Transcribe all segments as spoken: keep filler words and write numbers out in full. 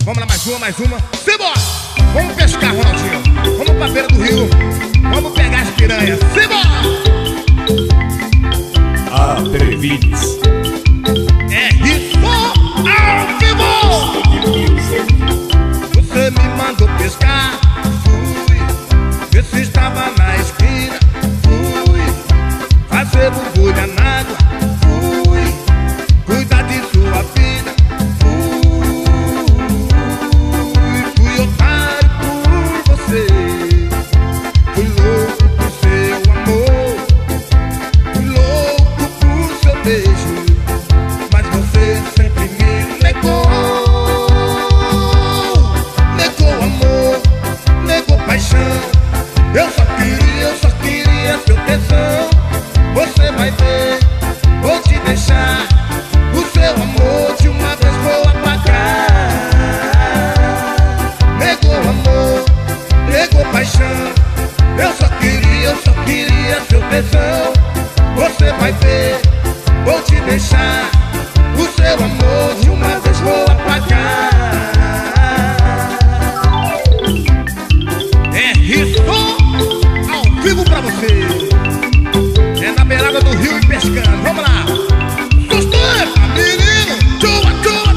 Vamos lá, mais uma, mais uma. Simbora! Vamos pescar, Ronaldinho. Vamos pra beira do rio. Vamos pegar as piranhas. Simbora! Atrevides. É isso ao vivo! Você me mandou pescar. Fui ver se estava na esquina. Fui fazer borbulha na água. Fui cuidar de sua vida. Fui otário por você. Fui louco por seu amor. Fui louco por seu beijo. Mas você sempre me negou. Negou amor, negou paixão. Eu só queria, eu só queria seu tesão. Você vai ver, vou te deixar. O seu amor de uma vez vou apagar. Negou amor, negou paixão. Eu só queria, eu só queria seu tesão. Você vai ver, vou te deixar. O seu amor de uma vez vou apagar. É isso ao vivo pra você. É na beirada do rio e pescando. Vamos lá. Sustenta, menino. Tua, tua,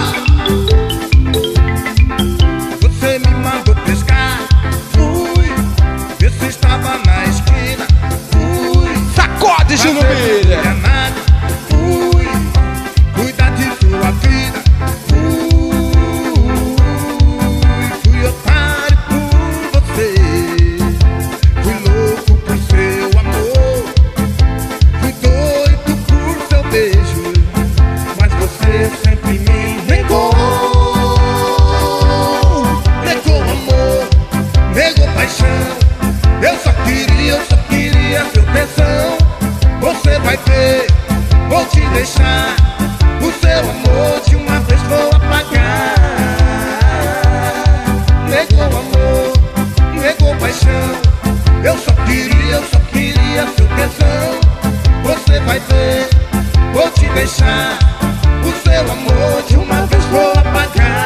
tua. Você me mandou pescar. Fui ver se estava na esquina. Fui Sacode, Júnior Milha. Fui cuidar de sua vida. Fui, fui otário por você. Fui louco por seu amor. Fui doido por seu beijo. Mas você sempre me negou. Negou amor, negou paixão. Eu só queria, eu só queria seu tesão. Você vai ver, vou te deixar. O seu amor de uma vez vou apagar. Negou amor, negou paixão. Eu só queria, eu só queria seu tesão. Você vai ver, vou te deixar. O seu amor de uma vez vou apagar.